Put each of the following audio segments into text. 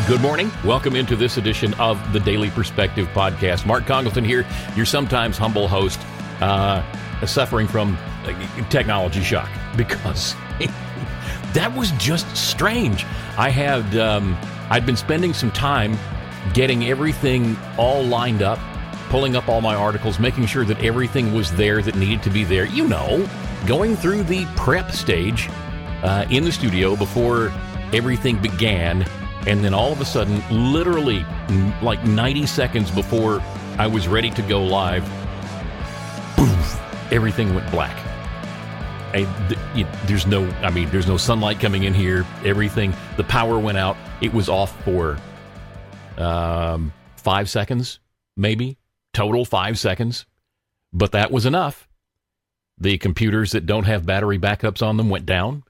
Good morning. Welcome into this edition of the Daily Perspective Podcast. Mark Congleton here, your sometimes humble host, suffering from technology shock because that was just strange. I'd been spending some time getting everything all lined up, pulling up all my articles, making sure that everything was there that needed to be there. You know, going through the prep stage in the studio before everything began. And then all of a sudden, literally like 90 seconds before I was ready to go live, poof, everything went black. There's no sunlight coming in here. Everything, the power went out. It was off for 5 seconds, maybe. Total 5 seconds. But that was enough. The computers that don't have battery backups on them went down.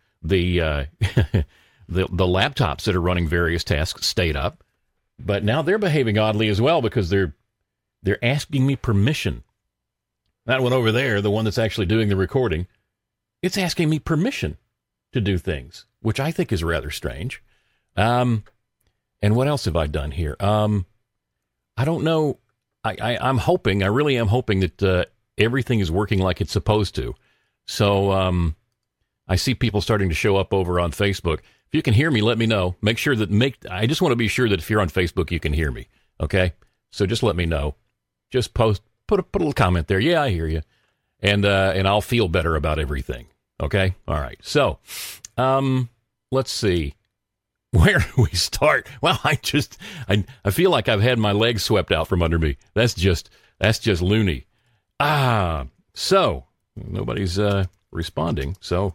The laptops that are running various tasks stayed up, but now they're behaving oddly as well because they're asking me permission. That one over there, the one that's actually doing the recording, it's asking me permission to do things, which I think is rather strange. And what else have I done here? I don't know. I really am hoping that everything is working like it's supposed to. So I see people starting to show up over on Facebook. If you can hear me, let me know. I just want to be sure that if you're on Facebook, you can hear me. Okay? So just let me know. Just put a little comment there. Yeah, I hear you. And I'll feel better about everything. Okay? All right. So, let's see. Where do we start? Well, I feel like I've had my legs swept out from under me. That's just loony. So nobody's responding. So,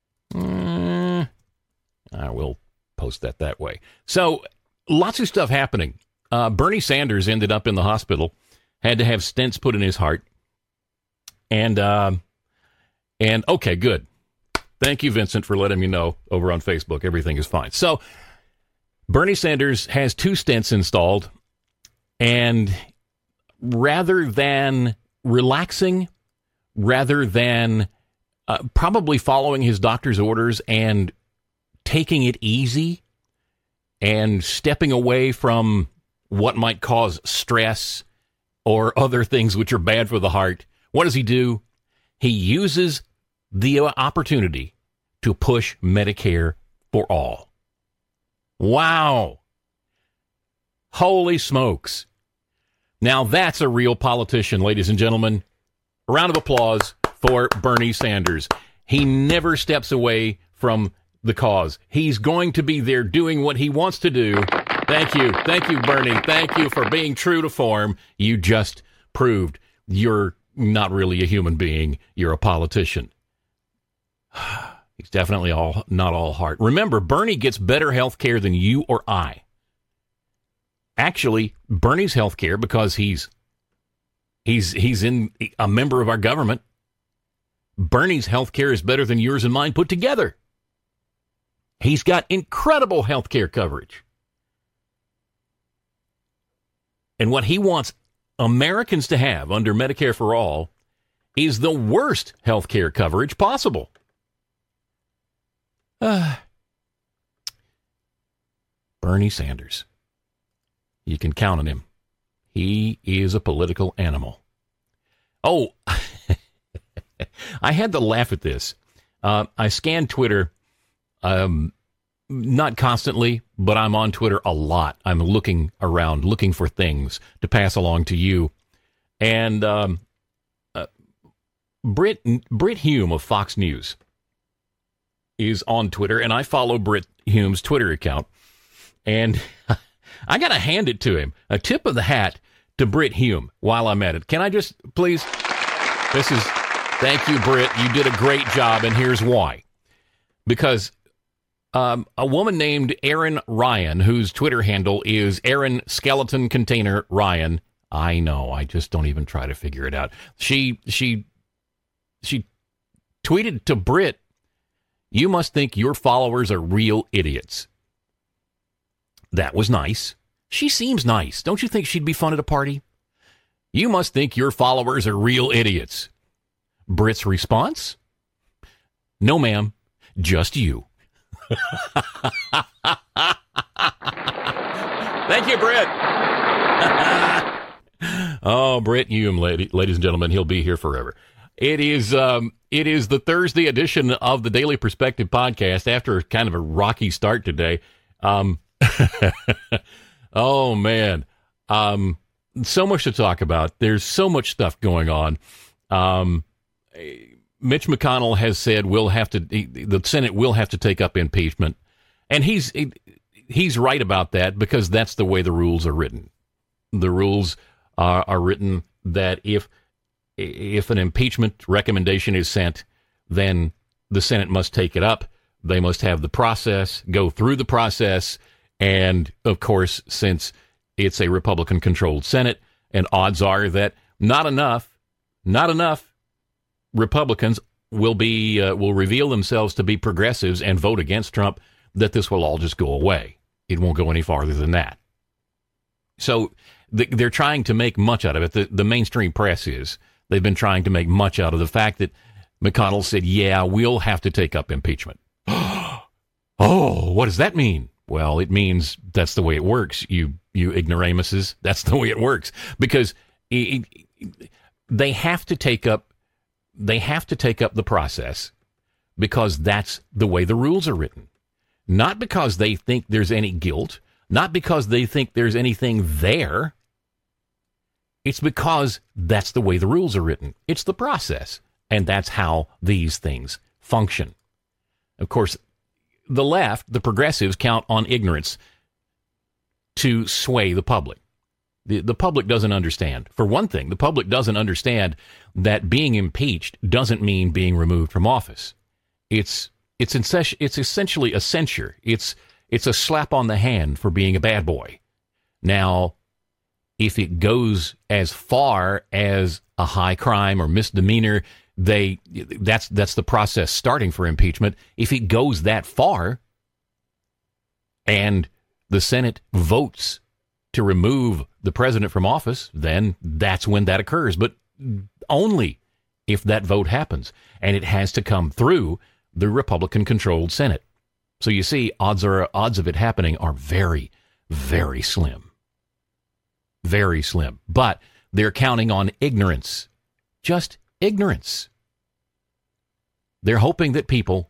I will post that way. So, lots of stuff happening. Bernie Sanders ended up in the hospital, had to have stents put in his heart. And okay, good. Thank you, Vincent, for letting me know over on Facebook. Everything is fine. So, Bernie Sanders has 2 stents installed, and rather than relaxing, rather than probably following his doctor's orders and taking it easy and stepping away from what might cause stress or other things which are bad for the heart, what does he do? He uses the opportunity to push Medicare for all. Wow. Holy smokes. Now that's a real politician, ladies and gentlemen. A round of applause for Bernie Sanders. He never steps away from the cause. He's going to be there doing what he wants to do. Thank you, Bernie. Thank you for being true to form. You just proved you're not really a human being. You're a politician. He's definitely not all heart. Remember, Bernie gets better health care than you or I. Actually, Bernie's health care, because he's in a member of our government, Bernie's health care is better than yours and mine put together. He's got incredible health care coverage. And what he wants Americans to have under Medicare for All is the worst health care coverage possible. Bernie Sanders. You can count on him. He is a political animal. Oh, I had to laugh at this. I scan Twitter, not constantly, but I'm on Twitter a lot. I'm looking around, looking for things to pass along to you. And Brit Hume of Fox News is on Twitter, and I follow Brit Hume's Twitter account. And I got to hand it to him. A tip of the hat to Brit Hume while I'm at it. Can I just, please? Thank you, Brit. You did a great job, and here's why. Because a woman named Erin Ryan, whose Twitter handle is Erin Skeleton Container Ryan. I know, I just don't even try to figure it out. She tweeted to Brit, "You must think your followers are real idiots." That was nice. She seems nice. Don't you think she'd be fun at a party? "You must think your followers are real idiots." Brit's response? "No, ma'am, just you." Thank you, Britt. Oh, Britt Hume, ladies and gentlemen, he'll be here forever. It is the Thursday edition of the Daily Perspective podcast after kind of a rocky start today. Oh, man. So much to talk about. There's so much stuff going on. Mitch McConnell has said the Senate will have to take up impeachment. And he's right about that because that's the way the rules are written. The rules are written that if an impeachment recommendation is sent, then the Senate must take it up. They must have the process, go through the process. And, of course, since it's a Republican-controlled Senate, and odds are that not enough Republicans will reveal themselves to be progressives and vote against Trump, that this will all just go away. It won't go any farther than that. So they're trying to make much out of it. The mainstream press is. They've been trying to make much out of the fact that McConnell said, yeah, we'll have to take up impeachment. Oh, what does that mean? Well, it means that's the way it works, you ignoramuses. That's the way it works. Because they have to take up the process because that's the way the rules are written. Not because they think there's any guilt, not because they think there's anything there. It's because that's the way the rules are written. It's the process. And that's how these things function. Of course, the left, the progressives, count on ignorance to sway the public. The public doesn't understand. For one thing, the public doesn't understand that being impeached doesn't mean being removed from office. It's essentially a censure. It's a slap on the hand for being a bad boy. Now, if it goes as far as a high crime or misdemeanor, that's the process starting for impeachment. If it goes that far and the Senate votes to remove the president from office, then that's when that occurs. But only if that vote happens. And it has to come through the Republican-controlled Senate. So you see, odds of it happening are very, very slim. Very slim. But they're counting on ignorance. Just ignorance. They're hoping that people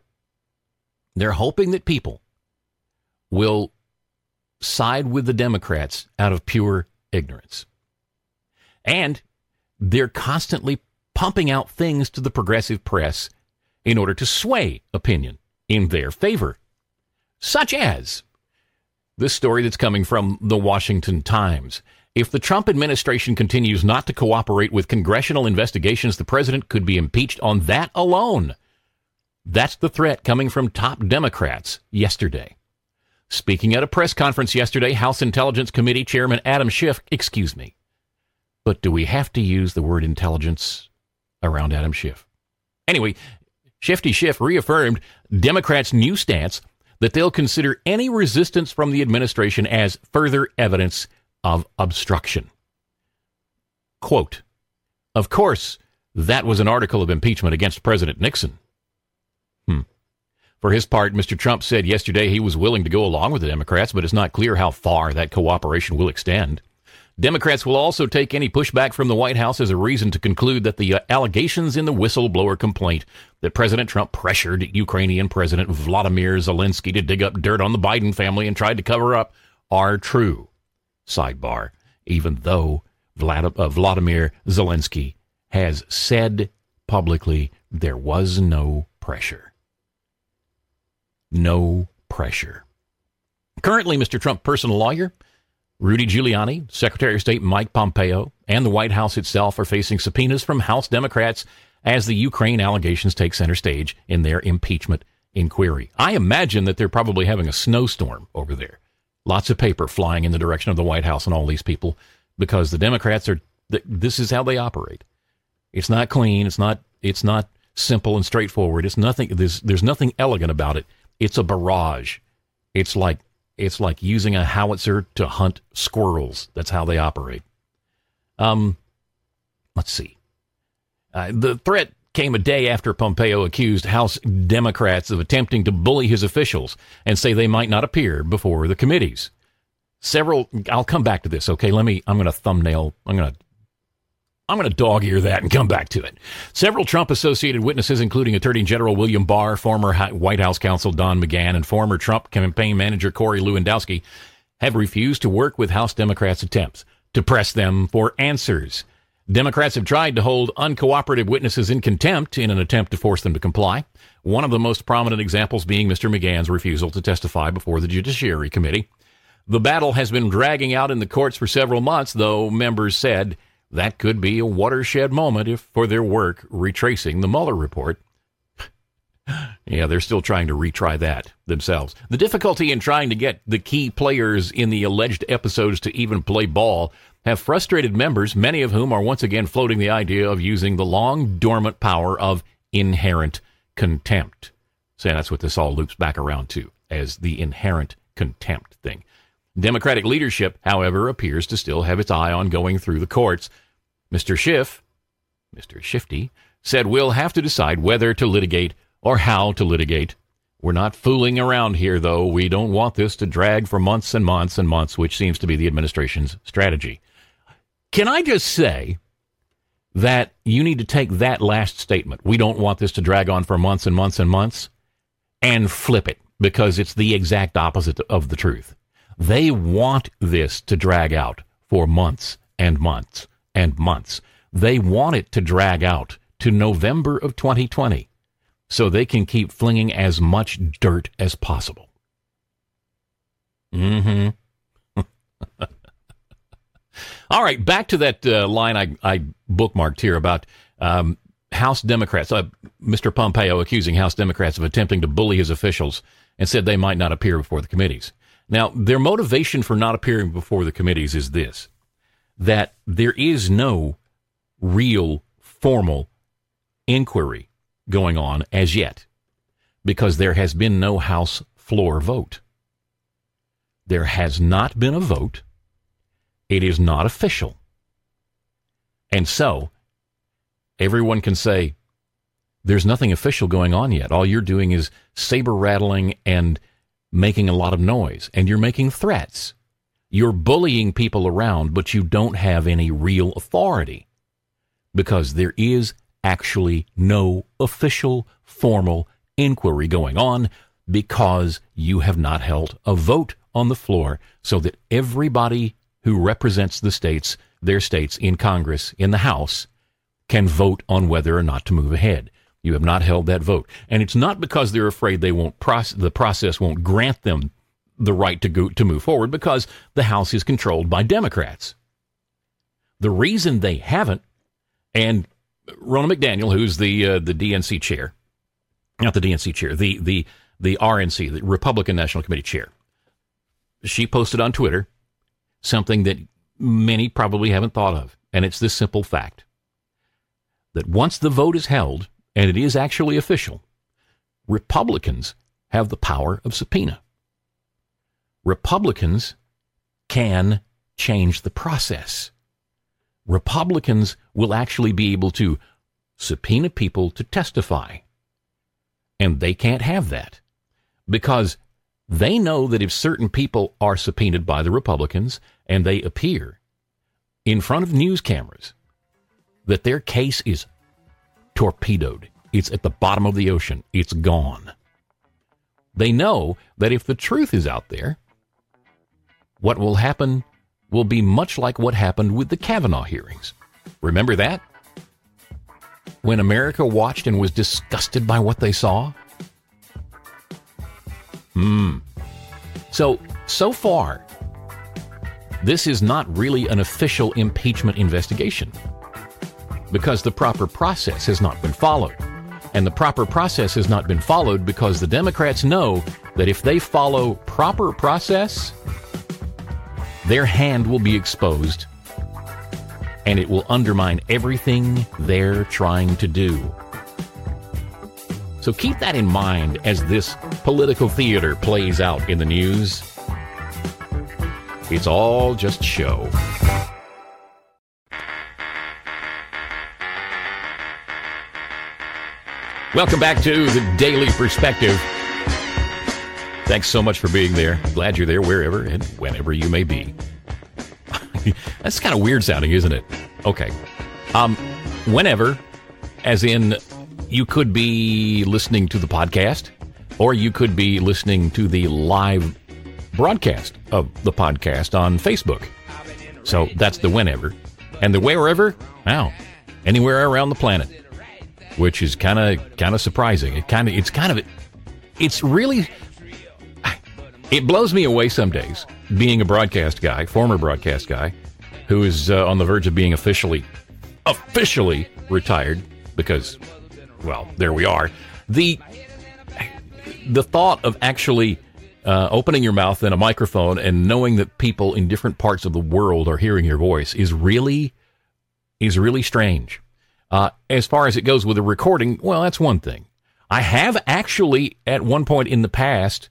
will side with the Democrats out of pure ignorance. And they're constantly pumping out things to the progressive press in order to sway opinion in their favor. Such as this story that's coming from the Washington Times. If the Trump administration continues not to cooperate with congressional investigations, the president could be impeached on that alone. That's the threat coming from top Democrats yesterday. Speaking at a press conference yesterday, House Intelligence Committee Chairman Adam Schiff, excuse me, but do we have to use the word intelligence around Adam Schiff? Anyway, Shifty Schiff reaffirmed Democrats' new stance that they'll consider any resistance from the administration as further evidence of obstruction. Quote, of course, that was an article of impeachment against President Nixon. For his part, Mr. Trump said yesterday he was willing to go along with the Democrats, but it's not clear how far that cooperation will extend. Democrats will also take any pushback from the White House as a reason to conclude that the allegations in the whistleblower complaint that President Trump pressured Ukrainian President Vladimir Zelensky to dig up dirt on the Biden family and tried to cover up are true. Sidebar, even though Vladimir Zelensky has said publicly there was no pressure. No pressure. Currently, Mr. Trump's personal lawyer, Rudy Giuliani, Secretary of State Mike Pompeo, and the White House itself are facing subpoenas from House Democrats as the Ukraine allegations take center stage in their impeachment inquiry. I imagine that they're probably having a snowstorm over there. Lots of paper flying in the direction of the White House and all these people because the Democrats this is how they operate. It's not clean. It's not simple and straightforward. It's nothing. There's nothing elegant about it. It's a barrage. It's like using a howitzer to hunt squirrels. That's how they operate. Let's see. The threat came a day after Pompeo accused House Democrats of attempting to bully his officials and say they might not appear before the committees. I'll come back to this, okay? I'm going to dog ear that and come back to it. Several Trump-associated witnesses, including Attorney General William Barr, former White House counsel Don McGahn, and former Trump campaign manager Corey Lewandowski, have refused to work with House Democrats' attempts to press them for answers. Democrats have tried to hold uncooperative witnesses in contempt in an attempt to force them to comply. One of the most prominent examples being Mr. McGahn's refusal to testify before the Judiciary Committee. The battle has been dragging out in the courts for several months, though members said that could be a watershed moment for their work retracing the Mueller report. Yeah, they're still trying to retry that themselves. The difficulty in trying to get the key players in the alleged episodes to even play ball have frustrated members, many of whom are once again floating the idea of using the long-dormant power of inherent contempt. So that's what this all loops back around to, as the inherent contempt thing. Democratic leadership, however, appears to still have its eye on going through the courts. Mr. Shifty, said we'll have to decide whether to litigate or how to litigate. We're not fooling around here, though. We don't want this to drag for months and months and months, which seems to be the administration's strategy. Can I just say that you need to take that last statement, we don't want this to drag on for months and months and months, and flip it, because it's the exact opposite of the truth. They want this to drag out for months and months and months. They want it to drag out to November of 2020 so they can keep flinging as much dirt as possible. All right, back to that line I bookmarked here about House Democrats, Mr. Pompeo accusing House Democrats of attempting to bully his officials and said they might not appear before the committees. Now, their motivation for not appearing before the committees is this, that there is no real formal inquiry going on as yet, because there has been no House floor vote. There has not been a vote. It is not official. And so, everyone can say, there's nothing official going on yet. All you're doing is saber rattling and making a lot of noise, and you're making threats. You're bullying people around, but you don't have any real authority, because there is actually no official, formal inquiry going on, because you have not held a vote on the floor so that everybody who represents the states, their states in Congress, in the House, can vote on whether or not to move ahead. You have not held that vote. And it's not because they're afraid the process won't grant them the right to move forward, because the House is controlled by Democrats. The reason they haven't, and Ronna McDaniel, who's the DNC chair, not the DNC chair, the RNC, the Republican National Committee chair, she posted on Twitter something that many probably haven't thought of, and it's this simple fact, that once the vote is held, and it is actually official, Republicans have the power of subpoena. Republicans can change the process. Republicans will actually be able to subpoena people to testify. And they can't have that, because they know that if certain people are subpoenaed by the Republicans and they appear in front of news cameras, that their case is torpedoed. It's at the bottom of the ocean. It's gone. They know that if the truth is out there, what will happen will be much like what happened with the Kavanaugh hearings. Remember that? When America watched and was disgusted by what they saw? So far, this is not really an official impeachment investigation, because the proper process has not been followed. And the proper process has not been followed because the Democrats know that if they follow proper process, their hand will be exposed, and it will undermine everything they're trying to do. So keep that in mind as this political theater plays out in the news. It's all just show. Welcome back to the Daily Perspective. Thanks so much for being there. Glad you're there wherever and whenever you may be. That's kind of weird sounding, isn't it? Okay. Whenever, as in you could be listening to the podcast, or you could be listening to the live broadcast of the podcast on Facebook. So that's the whenever. And the wherever, wow, anywhere around the planet, which is kind of surprising. It's really, it blows me away some days being a broadcast guy, former broadcast guy, who is on the verge of being officially retired because, well, there we are. The thought of actually opening your mouth in a microphone and knowing that people in different parts of the world are hearing your voice is really strange. As far as it goes with a recording, well, that's one thing. I have actually at one point in the past,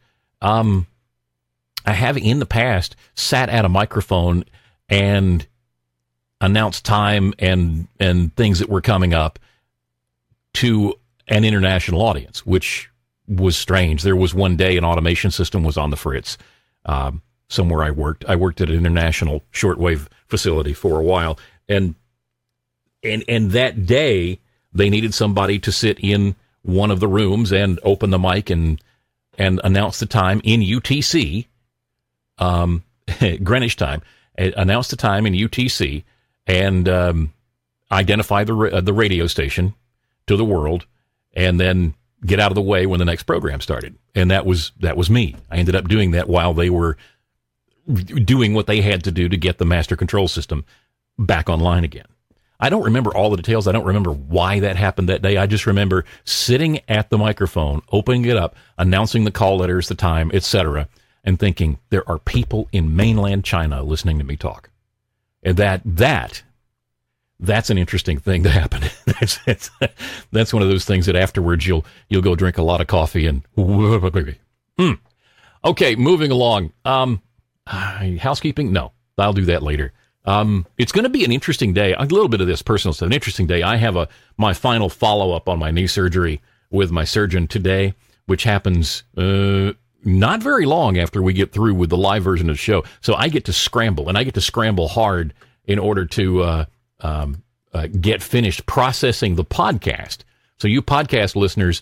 sat at a microphone and announced time and things that were coming up to an international audience, which was strange. There was one day an automation system was on the fritz somewhere I worked. I worked at an international shortwave facility for a while, and that day they needed somebody to sit in one of the rooms and open the mic and announce the time in UTC, Greenwich time, announce the time in UTC and identify the radio station to the world, and then get out of the way when the next program started. And that was me. I ended up doing that while they were doing what they had to do to get the master control system back online again. I don't remember all the details. I don't remember why that happened that day. I just remember sitting at the microphone, opening it up, announcing the call letters, the time, etc., and thinking, there are people in mainland China listening to me talk. And that's an interesting thing to happen. That's one of those things that afterwards you'll go drink a lot of coffee and Okay, moving along. Housekeeping? No, I'll do that later. It's going to be an interesting day. A little bit of this personal stuff. An interesting day. I have my final follow-up on my knee surgery with my surgeon today, which happens not very long after we get through with the live version of the show. So I get to scramble, and I get to scramble hard in order to get finished processing the podcast. So you podcast listeners,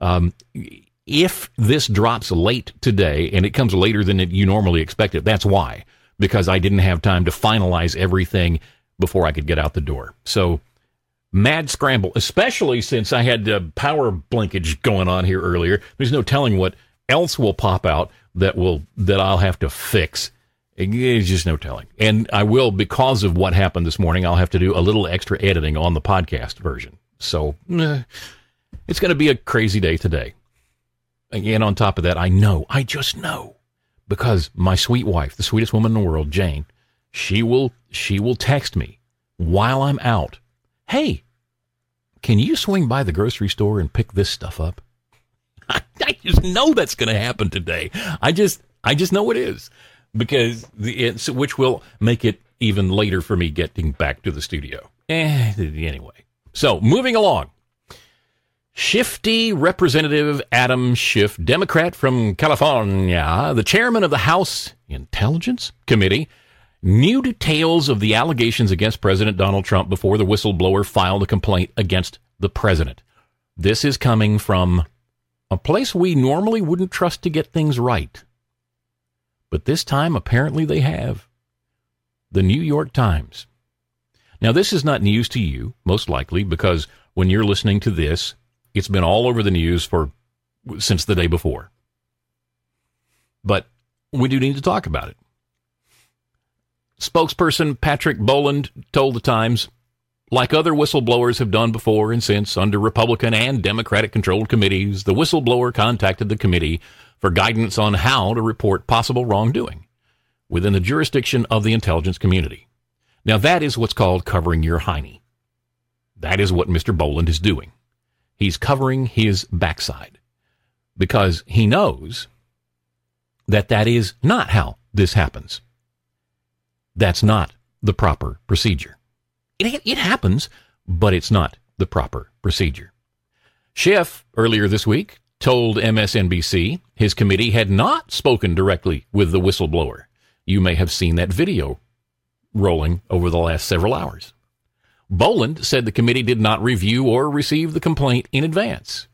if this drops late today, and it comes later than you normally expect it, that's why. Because I didn't have time to finalize everything before I could get out the door. So, mad scramble, especially since I had power blinkage going on here earlier. There's no telling what else will pop out that I'll have to fix. There's just no telling. And I will, because of what happened this morning, I'll have to do a little extra editing on the podcast version. So, it's going to be a crazy day today. And on top of that, I just know. Because my sweet wife, the sweetest woman in the world, Jane, she will text me while I'm out. Hey, can you swing by the grocery store and pick this stuff up? I just know that's going to happen today. I just know it is, because which will make it even later for me getting back to the studio. Anyway, so moving along. Shifty Representative Adam Schiff, Democrat from California, the chairman of the House Intelligence Committee, knew details of the allegations against President Donald Trump before the whistleblower filed a complaint against the president. This is coming from a place we normally wouldn't trust to get things right. But this time, apparently they have. The New York Times. Now, this is not news to you, most likely, because when you're listening to this, it's been all over the news since the day before. But we do need to talk about it. Spokesperson Patrick Boland told the Times, like other whistleblowers have done before and since under Republican and Democratic-controlled committees, the whistleblower contacted the committee for guidance on how to report possible wrongdoing within the jurisdiction of the intelligence community. Now, that is what's called covering your hiney. That is what Mr. Boland is doing. He's covering his backside because he knows that is not how this happens. That's not the proper procedure. It happens, but it's not the proper procedure. Schiff, earlier this week, told MSNBC his committee had not spoken directly with the whistleblower. You may have seen that video rolling over the last several hours. Boland said the committee did not review or receive the complaint in advance.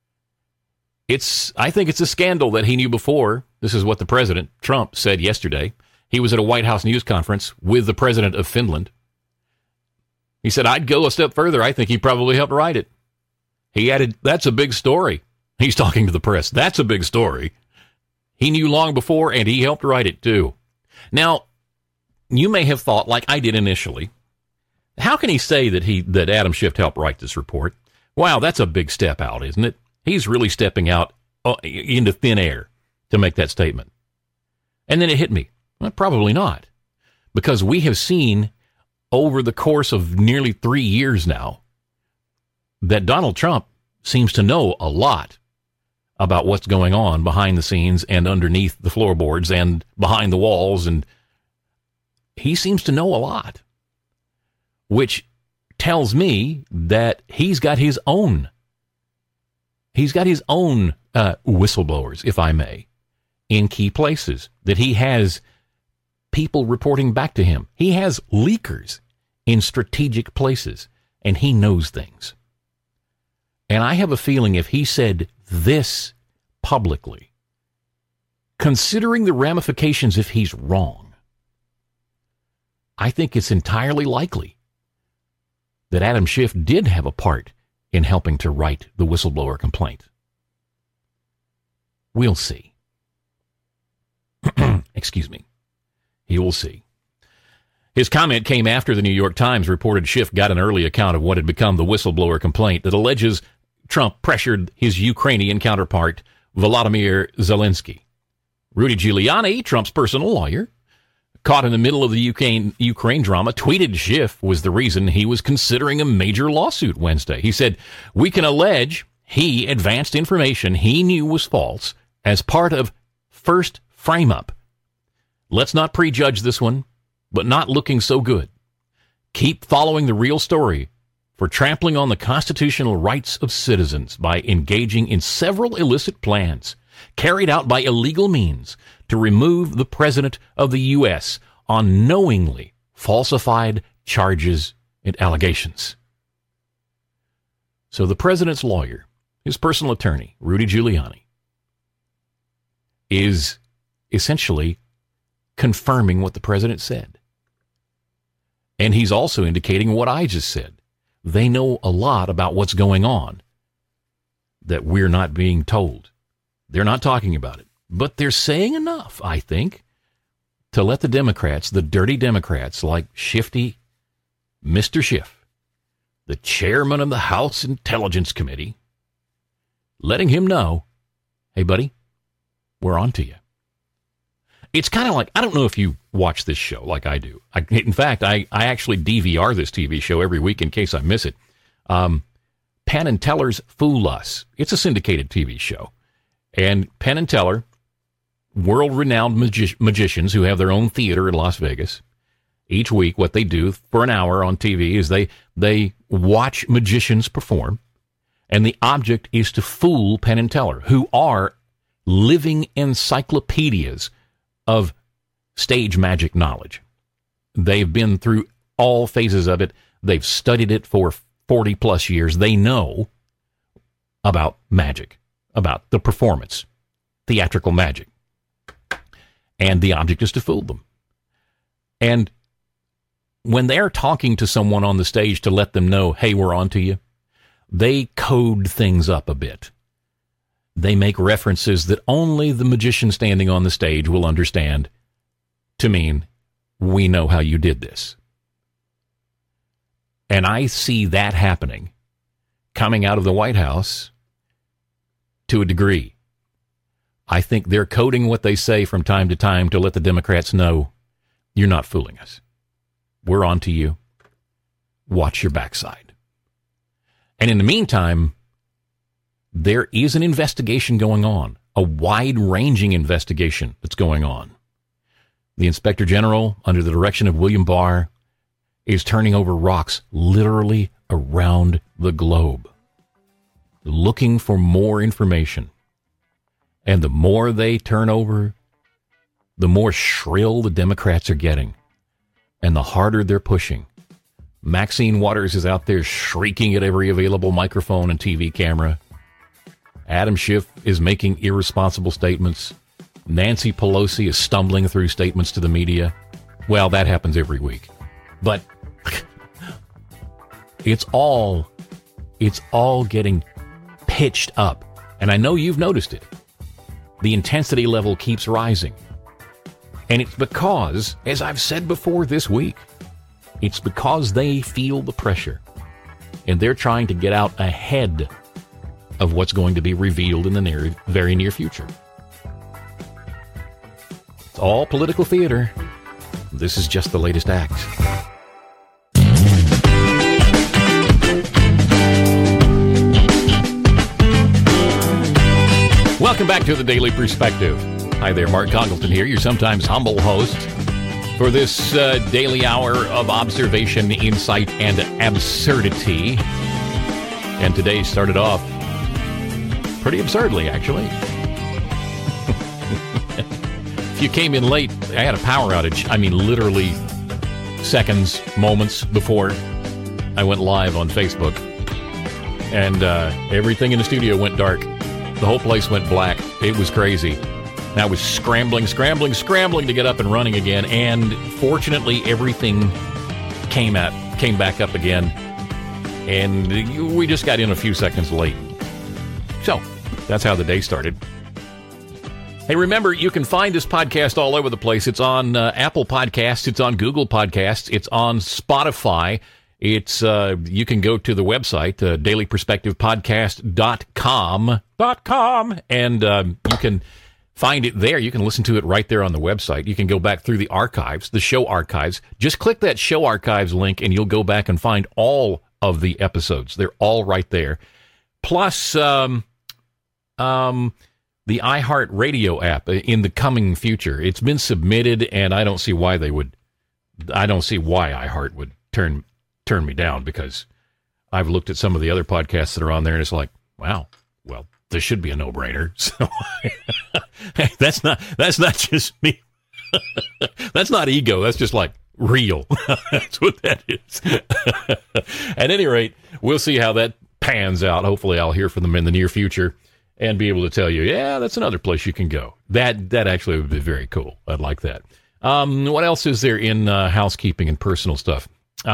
I think it's a scandal that he knew before. This is what the president, Trump, said yesterday. He was at a White House news conference with the president of Finland. He said, I'd go a step further. I think he probably helped write it. He added, that's a big story. He's talking to the press. That's a big story. He knew long before, and he helped write it, too. Now, you may have thought, like I did initially, how can he say that Adam Schiff helped write this report? Wow, that's a big step out, isn't it? He's really stepping out into thin air to make that statement. And then it hit me. Well, probably not. Because we have seen over the course of nearly 3 years now that Donald Trump seems to know a lot about what's going on behind the scenes and underneath the floorboards and behind the walls. And he seems to know a lot, which tells me that he's got his own whistleblowers, if I may, in key places, that he has people reporting back to him. He has leakers in strategic places, and he knows things. And I have a feeling if he said this publicly, considering the ramifications if he's wrong, I think it's entirely likely that Adam Schiff did have a part in helping to write the whistleblower complaint. We'll see. Excuse me. He will see. His comment came after the New York Times reported Schiff got an early account of what had become the whistleblower complaint that alleges Trump pressured his Ukrainian counterpart, Volodymyr Zelensky. Rudy Giuliani, Trump's personal lawyer, caught in the middle of the Ukraine drama, tweeted Schiff was the reason he was considering a major lawsuit Wednesday. He said, we can allege he advanced information he knew was false as part of first frame-up. Let's not prejudge this one, but not looking so good. Keep following the real story for trampling on the constitutional rights of citizens by engaging in several illicit plans carried out by illegal means to remove the president of the U.S. on knowingly falsified charges and allegations. So the president's lawyer, his personal attorney, Rudy Giuliani, is essentially confirming what the president said. And he's also indicating what I just said. They know a lot about what's going on that we're not being told. They're not talking about it. But they're saying enough, I think, to let the Democrats, the dirty Democrats like Shifty Mr. Schiff, the chairman of the House Intelligence Committee, letting him know, hey, buddy, we're on to you. It's kind of like, I don't know if you watch this show like I do. In fact, I actually DVR this TV show every week in case I miss it. Penn and Teller's Fool Us. It's a syndicated TV show. And Penn and Teller, world-renowned magicians who have their own theater in Las Vegas, each week what they do for an hour on TV is they watch magicians perform, and the object is to fool Penn and Teller, who are living encyclopedias of stage magic knowledge. They've been through all phases of it. They've studied it for 40-plus years. They know about magic, about the performance, theatrical magic. And the object is to fool them. And when they're talking to someone on the stage to let them know, hey, we're on to you, they code things up a bit. They make references that only the magician standing on the stage will understand to mean, we know how you did this. And I see that happening, coming out of the White House to a degree. I think they're coding what they say from time to time to let the Democrats know, you're not fooling us. We're on to you. Watch your backside. And in the meantime, there is an investigation going on, a wide-ranging investigation that's going on. The Inspector General, under the direction of William Barr, is turning over rocks literally around the globe. looking for more information. And the more they turn over, the more shrill the Democrats are getting. And the harder they're pushing. Maxine Waters is out there shrieking at every available microphone and TV camera. Adam Schiff is making irresponsible statements. Nancy Pelosi is stumbling through statements to the media. Well, that happens every week. But it's all getting pitched up. And I know you've noticed it. The intensity level keeps rising. And it's because, as I've said before this week, it's because they feel the pressure. And they're trying to get out ahead of what's going to be revealed in the very near future. It's all political theater. This is just the latest act. Welcome back to the Daily Perspective. Hi there, Mark Congleton here, your sometimes humble host for this daily hour of observation, insight, and absurdity. And today started off pretty absurdly, actually. If you came in late, I had a power outage. I mean, literally seconds, moments before I went live on Facebook. And everything in the studio went dark. The whole place went black. It was crazy. And I was scrambling to get up and running again. And fortunately, everything came back up again. And we just got in a few seconds late. So, that's how the day started. Hey, remember, you can find this podcast all over the place. It's on Apple Podcasts. It's on Google Podcasts. It's on Spotify. It's you can go to the website, dailyperspectivepodcast.com, and you can find it there. You can listen to it right there on the website. You can go back through the archives, the show archives. Just click that show archives link, and you'll go back and find all of the episodes. They're all right there. Plus, the iHeartRadio app in the coming future. It's been submitted, and I don't see why iHeart would turn me down, because I've looked at some of the other podcasts that are on there, and it's like, wow, well, this should be a no-brainer. So that's not just me. That's not ego. That's just like real. That's what that is. At any rate, we'll see how that pans out. Hopefully I'll hear from them in the near future and be able to tell you, yeah, that's another place you can go. That actually would be very cool. I'd like that. What else is there in housekeeping and personal stuff?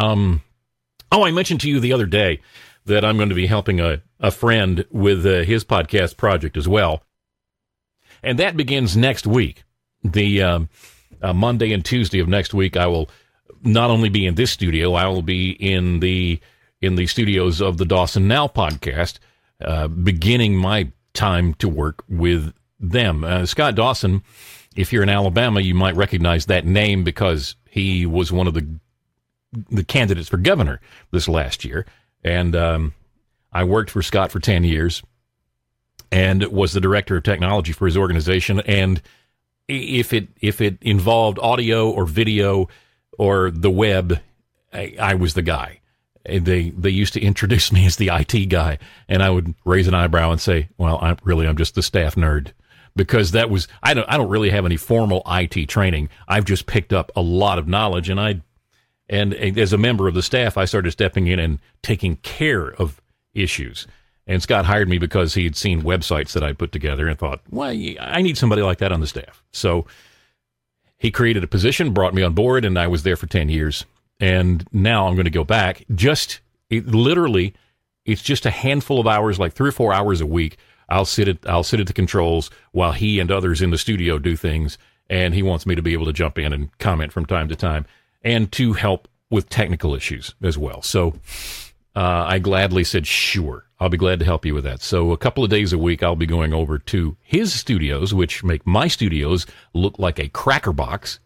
I mentioned to you the other day that I'm going to be helping a friend with his podcast project as well. And that begins next week. The Monday and Tuesday of next week, I will not only be in this studio, I will be in the studios of the Dawson Now podcast, beginning my time to work with them. Scott Dawson, if you're in Alabama, you might recognize that name because he was one of the candidates for governor this last year. And I worked for Scott for 10 years and was the director of technology for his organization. And if it involved audio or video or the web, I was the guy. They used to introduce me as the IT guy, and I would raise an eyebrow and say, well, I'm just the staff nerd, because I don't really have any formal IT training. I've just picked up a lot of knowledge, and as a member of the staff, I started stepping in and taking care of issues. And Scott hired me because he had seen websites that I put together and thought, well, I need somebody like that on the staff. So he created a position, brought me on board, and I was there for 10 years. And now I'm going to go back. Literally, it's just a handful of hours, like 3 or 4 hours a week. I'll sit at the controls while he and others in the studio do things. And he wants me to be able to jump in and comment from time to time and to help with technical issues as well. So I gladly said, sure, I'll be glad to help you with that. So a couple of days a week, I'll be going over to his studios, which make my studios look like a cracker box.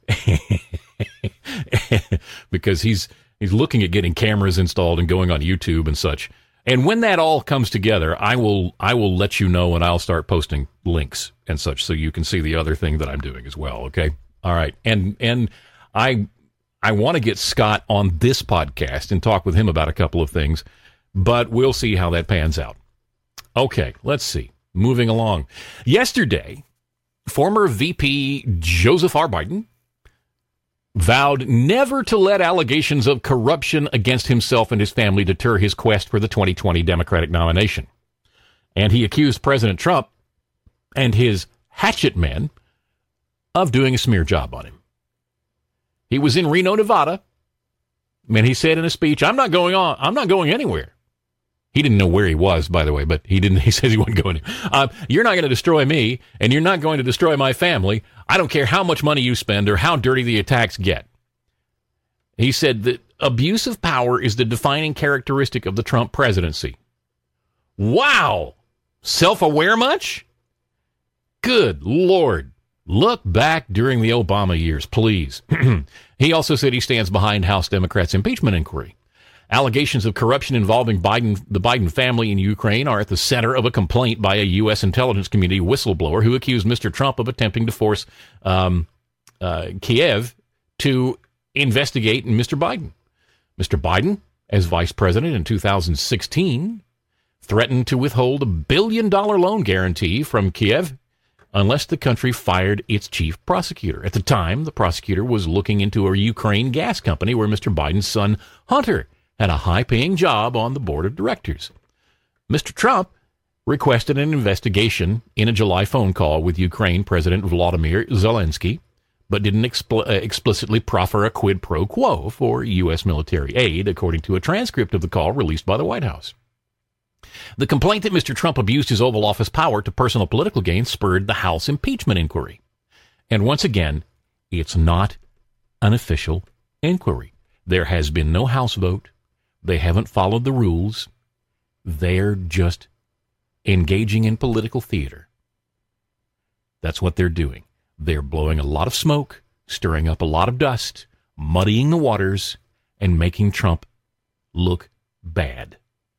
Because he's looking at getting cameras installed and going on YouTube and such. And when that all comes together, I will let you know, and I'll start posting links and such so you can see the other thing that I'm doing as well. Okay. All right. And I want to get Scott on this podcast and talk with him about a couple of things, but we'll see how that pans out. Okay, let's see. Moving along. Yesterday, former VP Joseph R. Biden vowed never to let allegations of corruption against himself and his family deter his quest for the 2020 Democratic nomination. And he accused President Trump and his hatchet men of doing a smear job on him. He was in Reno, Nevada, and he said in a speech, I'm not going anywhere. He didn't know where he was, by the way, but he says he wasn't going to. You're not going to destroy me, and you're not going to destroy my family. I don't care how much money you spend or how dirty the attacks get. He said that abuse of power is the defining characteristic of the Trump presidency. Wow! Self-aware much? Good Lord. Look back during the Obama years, please. He also said he stands behind House Democrats' impeachment inquiry. Allegations of corruption involving the Biden family in Ukraine are at the center of a complaint by a U.S. intelligence community whistleblower who accused Mr. Trump of attempting to force Kiev to investigate Mr. Biden. Mr. Biden, as vice president in 2016, threatened to withhold $1 billion loan guarantee from Kiev unless the country fired its chief prosecutor. At the time, the prosecutor was looking into a Ukraine gas company where Mr. Biden's son, Hunter, had a high-paying job on the board of directors. Mr. Trump requested an investigation in a July phone call with Ukraine President Volodymyr Zelensky, but didn't explicitly proffer a quid pro quo for U.S. military aid, according to a transcript of the call released by the White House. The complaint that Mr. Trump abused his Oval Office power to personal political gain spurred the House impeachment inquiry. And once again, it's not an official inquiry. There has been no House vote. They haven't followed the rules. They're just engaging in political theater. That's what they're doing. They're blowing a lot of smoke, stirring up a lot of dust, muddying the waters, and making Trump look bad.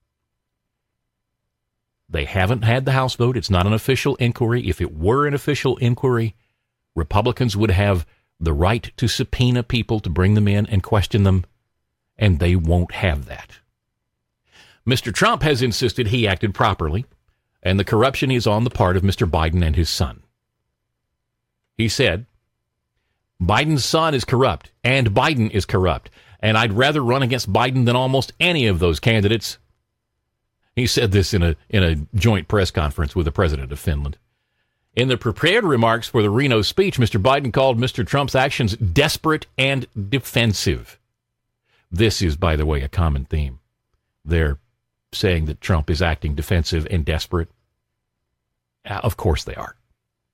They haven't had the House vote. It's not an official inquiry. If it were an official inquiry, Republicans would have the right to subpoena people to bring them in and question them, and they won't have that. Mr. Trump has insisted he acted properly, and the corruption is on the part of Mr. Biden and his son. He said, Biden's son is corrupt, and Biden is corrupt, and I'd rather run against Biden than almost any of those candidates. He said this in a joint press conference with the president of Finland. In the prepared remarks for the Reno speech, Mr. Biden called Mr. Trump's actions desperate and defensive. This is, by the way, a common theme. They're saying that Trump is acting defensive and desperate. Of course they are.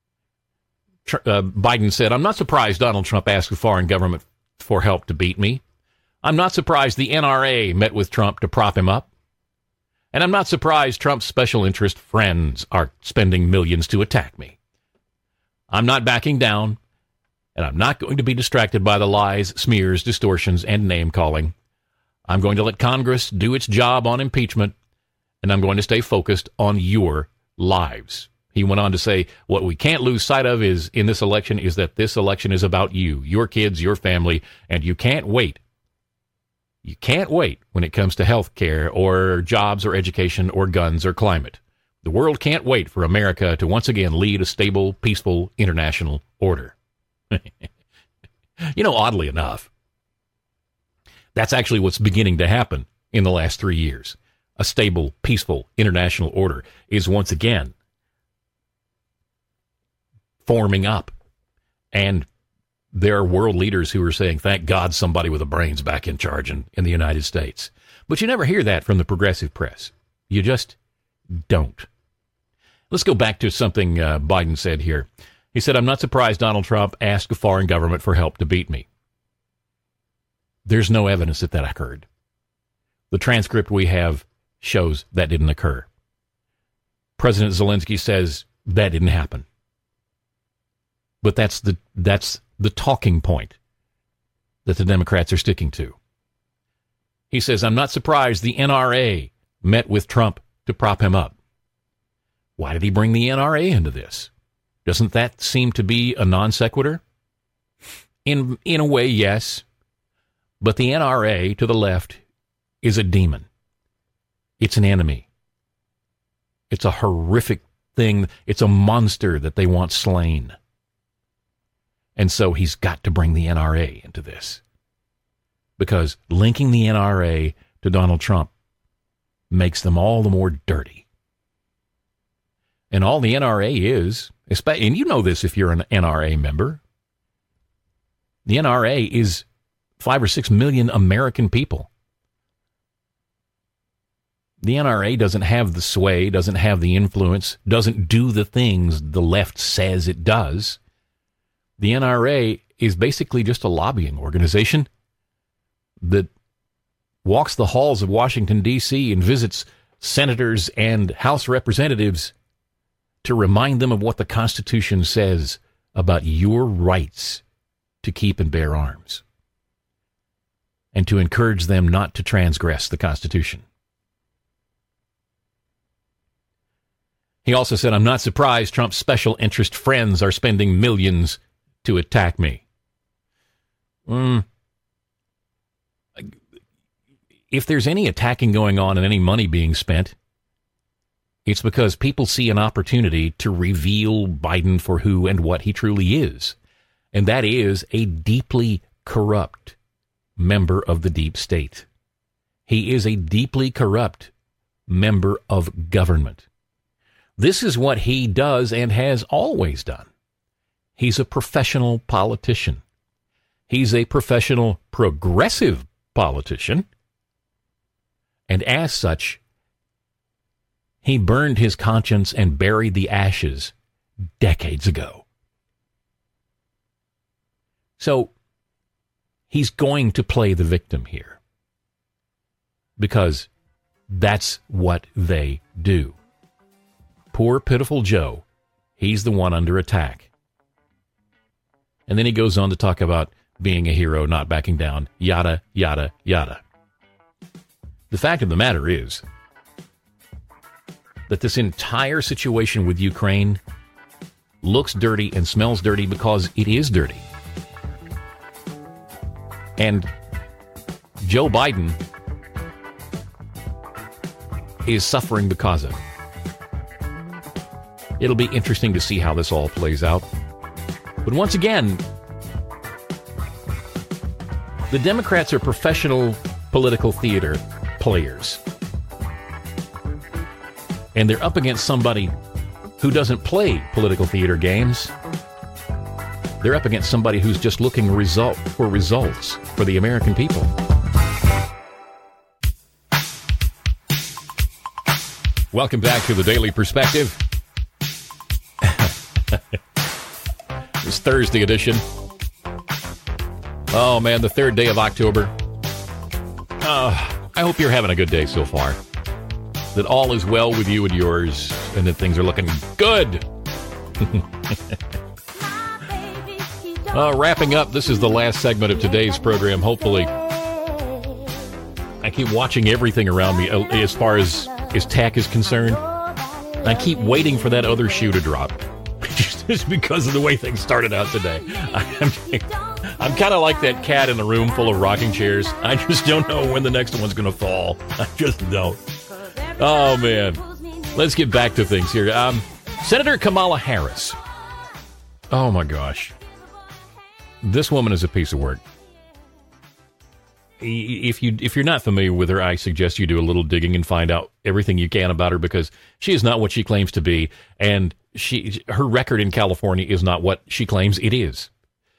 Biden said, I'm not surprised Donald Trump asked the foreign government for help to beat me. I'm not surprised the NRA met with Trump to prop him up. And I'm not surprised Trump's special interest friends are spending millions to attack me. I'm not backing down, and I'm not going to be distracted by the lies, smears, distortions, and name-calling. I'm going to let Congress do its job on impeachment, and I'm going to stay focused on your lives. He went on to say, what we can't lose sight of is in this election is that this election is about you, your kids, your family, and you can't wait. You can't wait when it comes to health care or jobs or education or guns or climate. The world can't wait for America to once again lead a stable, peaceful international order. Oddly enough, that's actually what's beginning to happen in the last 3 years. A stable, peaceful international order is once again forming up. And there are world leaders who are saying, thank God somebody with a brain's back in charge in the United States. But you never hear that from the progressive press. You just don't. Let's go back to something Biden said here. He said, I'm not surprised Donald Trump asked a foreign government for help to beat me. There's no evidence that occurred. The transcript we have shows that didn't occur. President Zelensky says that didn't happen. But that's the talking point that the Democrats are sticking to. He says, I'm not surprised the NRA met with Trump to prop him up. Why did he bring the NRA into this? Doesn't that seem to be a non sequitur? In a way, yes. But the NRA to the left is a demon. It's an enemy. It's a horrific thing. It's a monster that they want slain. And so he's got to bring the NRA into this. Because linking the NRA to Donald Trump makes them all the more dirty. And all the NRA is, and you know this if you're an NRA member, the NRA is 5 or 6 million American people. The NRA doesn't have the sway, doesn't have the influence, doesn't do the things the left says it does. The NRA is basically just a lobbying organization that walks the halls of Washington, D.C. and visits senators and House representatives to remind them of what the Constitution says about your rights to keep and bear arms, and to encourage them not to transgress the Constitution. He also said, I'm not surprised Trump's special interest friends are spending millions to attack me. If there's any attacking going on and any money being spent, it's because people see an opportunity to reveal Biden for who and what he truly is. And that is a deeply corrupt member of the deep state. He is a deeply corrupt member of government. This is what he does and has always done. He's a professional politician. He's a professional progressive politician. And as such, he burned his conscience and buried the ashes decades ago. So he's going to play the victim here because that's what they do. Poor, pitiful Joe, he's the one under attack. And then he goes on to talk about being a hero, not backing down, yada, yada, yada. The fact of the matter is that this entire situation with Ukraine looks dirty and smells dirty because it is dirty. And Joe Biden is suffering because of it. It'll be interesting to see how this all plays out. But once again, the Democrats are professional political theater players. And they're up against somebody who doesn't play political theater games. They're up against somebody who's just looking for results for the American people. Welcome back to the Daily Perspective. It's Thursday edition. Oh, man, the third day of October. I hope you're having a good day so far. That all is well with you and yours, and that things are looking good. Wrapping up, this is the last segment of today's program, hopefully. I keep watching everything around me as far as tech is concerned. I keep waiting for that other shoe to drop. Just because of the way things started out today. I'm kind of like that cat in the room full of rocking chairs. I just don't know when the next one's going to fall. I just don't. Oh, man. Let's get back to things here. Senator Kamala Harris. Oh, my gosh. This woman is a piece of work. If you're not familiar with her, I suggest you do a little digging and find out everything you can about her, because she is not what she claims to be, and her record in California is not what she claims it is.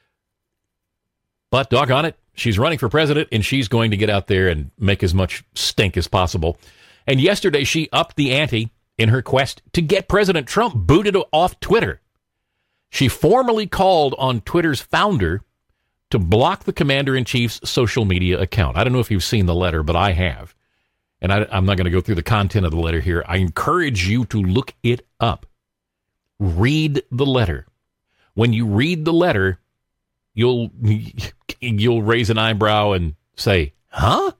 But doggone it, she's running for president, and she's going to get out there and make as much stink as possible. And yesterday, she upped the ante in her quest to get President Trump booted off Twitter. She formally called on Twitter's founder to block the commander-in-chief's social media account. I don't know if you've seen the letter, but I have. And I'm not going to go through the content of the letter here. I encourage you to look it up. Read the letter. When you read the letter, you'll raise an eyebrow and say, huh?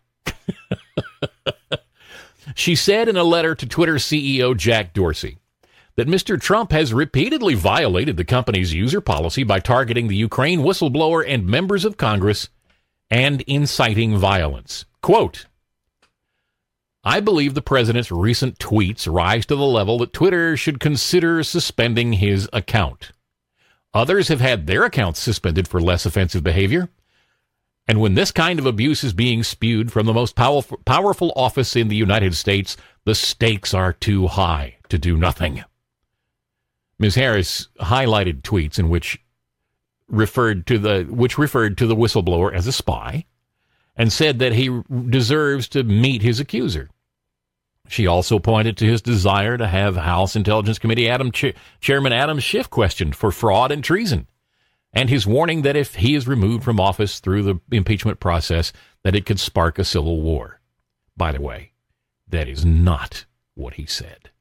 She said in a letter to Twitter CEO Jack Dorsey that Mr. Trump has repeatedly violated the company's user policy by targeting the Ukraine whistleblower and members of Congress and inciting violence. Quote, I believe the president's recent tweets rise to the level that Twitter should consider suspending his account. Others have had their accounts suspended for less offensive behavior. And when this kind of abuse is being spewed from the most powerful office in the United States, the stakes are too high to do nothing. Ms. Harris highlighted tweets in which referred to the whistleblower as a spy and said that he deserves to meet his accuser. She also pointed to his desire to have House Intelligence Committee Chairman Adam Schiff questioned for fraud and treason, and his warning that if he is removed from office through the impeachment process, that it could spark a civil war. By the way, that is not what he said.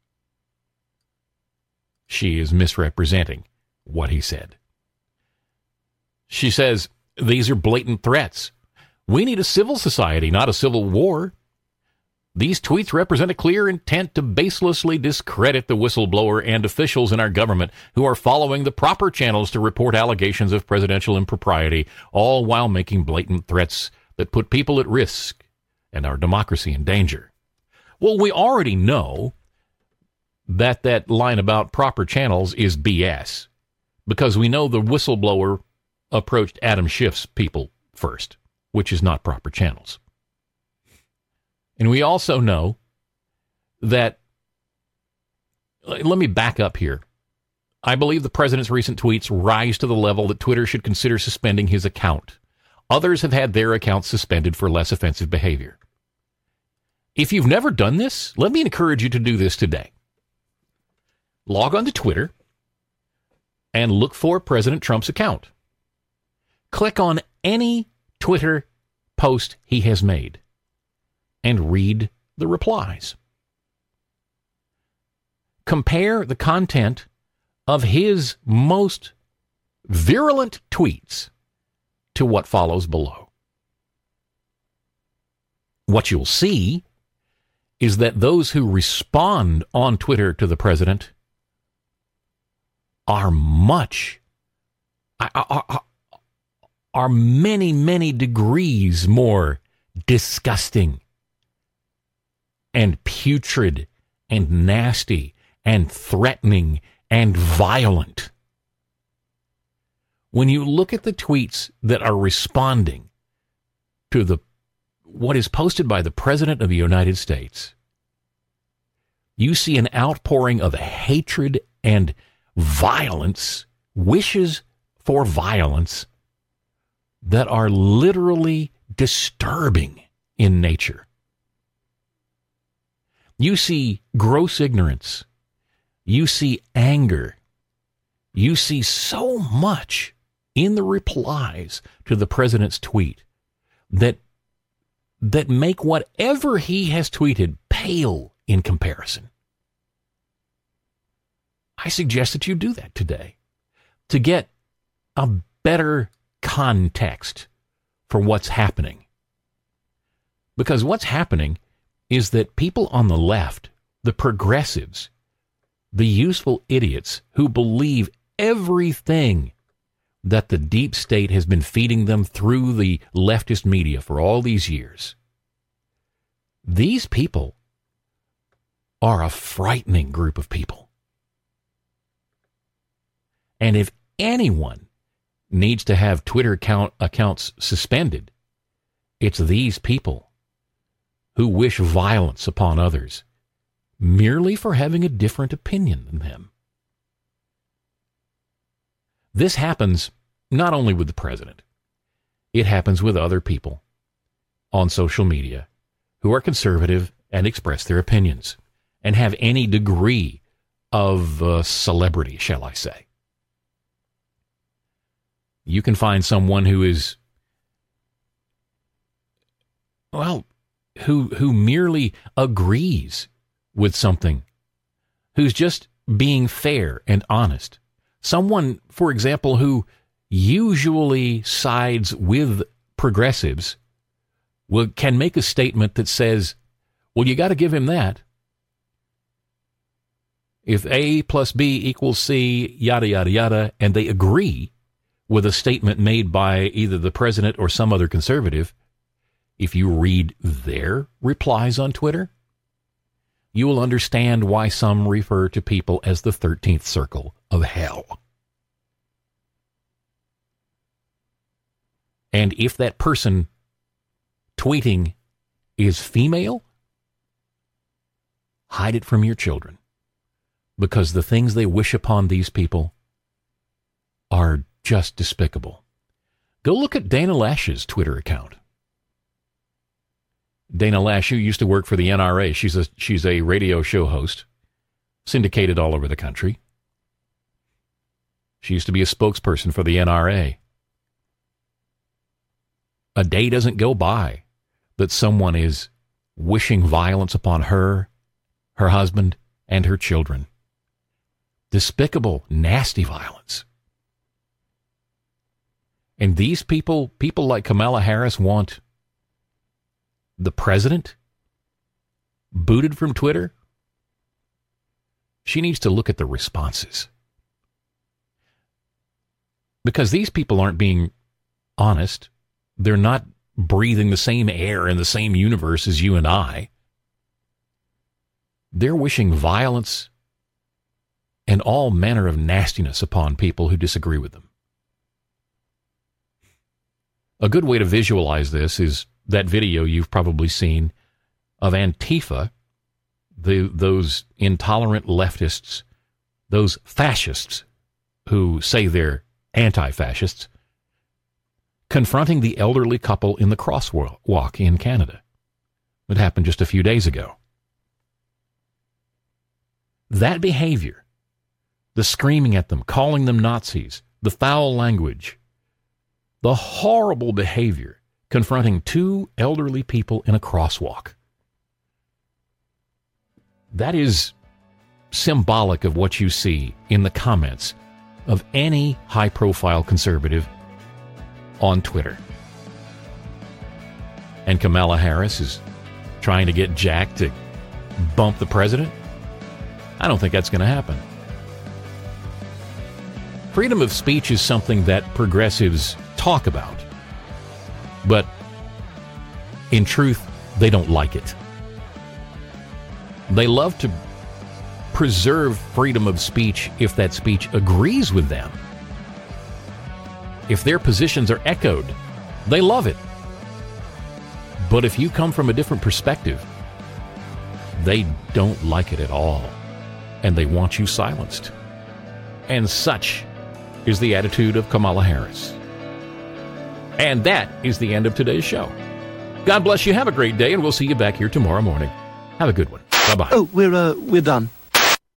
She is misrepresenting what he said. She says, these are blatant threats. We need a civil society, not a civil war. These tweets represent a clear intent to baselessly discredit the whistleblower and officials in our government who are following the proper channels to report allegations of presidential impropriety, all while making blatant threats that put people at risk and our democracy in danger. Well, we already know that line about proper channels is BS, because we know the whistleblower approached Adam Schiff's people first, which is not proper channels. And we also know that, let me back up here. I believe the president's recent tweets rise to the level that Twitter should consider suspending his account. Others have had their accounts suspended for less offensive behavior. If you've never done this, let me encourage you to do this today. Log on to Twitter and look for President Trump's account. Click on any Twitter post he has made and read the replies. Compare the content of his most virulent tweets to what follows below. What you'll see is that those who respond on Twitter to the president are many, many degrees more disgusting and putrid and nasty and threatening and violent. When you look at the tweets that are responding to what is posted by the President of the United States, you see an outpouring of hatred and violence, wishes for violence, that are literally disturbing in nature. You see gross ignorance. You see anger. You see so much in the replies to the president's tweet that make whatever he has tweeted pale in comparison. I suggest that you do that today to get a better context for what's happening. Because what's happening is that people on the left, the progressives, the useful idiots who believe everything that the deep state has been feeding them through the leftist media for all these years, these people are a frightening group of people. And if anyone needs to have Twitter accounts suspended, it's these people who wish violence upon others merely for having a different opinion than them. This happens not only with the president. It happens with other people on social media who are conservative and express their opinions and have any degree of celebrity, shall I say. You can find someone who is, who merely agrees with something, who's just being fair and honest. Someone, for example, who usually sides with progressives can make a statement that says, well, you got to give him that. If A plus B equals C, yada, yada, yada, and they agree with a statement made by either the president or some other conservative, if you read their replies on Twitter, you will understand why some refer to people as the 13th circle of hell. And if that person tweeting is female, hide it from your children, because the things they wish upon these people are just despicable. Go look at Dana Loesch's Twitter account. Dana Loesch, who used to work for the NRA, she's a radio show host, syndicated all over the country. She used to be a spokesperson for the NRA. A day doesn't go by that someone is wishing violence upon her, her husband, and her children. Despicable, nasty violence. And these people like Kamala Harris, want the president booted from Twitter? She needs to look at the responses. Because these people aren't being honest. They're not breathing the same air in the same universe as you and I. They're wishing violence and all manner of nastiness upon people who disagree with them. A good way to visualize this is that video you've probably seen of Antifa, those intolerant leftists, those fascists who say they're anti-fascists, confronting the elderly couple in the crosswalk in Canada. It happened just a few days ago. That behavior, the screaming at them, calling them Nazis, the foul language, the horrible behavior confronting two elderly people in a crosswalk, that is symbolic of what you see in the comments of any high-profile conservative on Twitter. And Kamala Harris is trying to get Jack to bump the president? I don't think that's going to happen. Freedom of speech is something that progressives talk about, but in truth, they don't like it. They love to preserve freedom of speech if that speech agrees with them. If their positions are echoed, they love it. But if you come from a different perspective, they don't like it at all, and they want you silenced. And such is the attitude of Kamala Harris. And that is the end of today's show. God bless you. Have a great day, and we'll see you back here tomorrow morning. Have a good one. Bye-bye. Oh, we're done.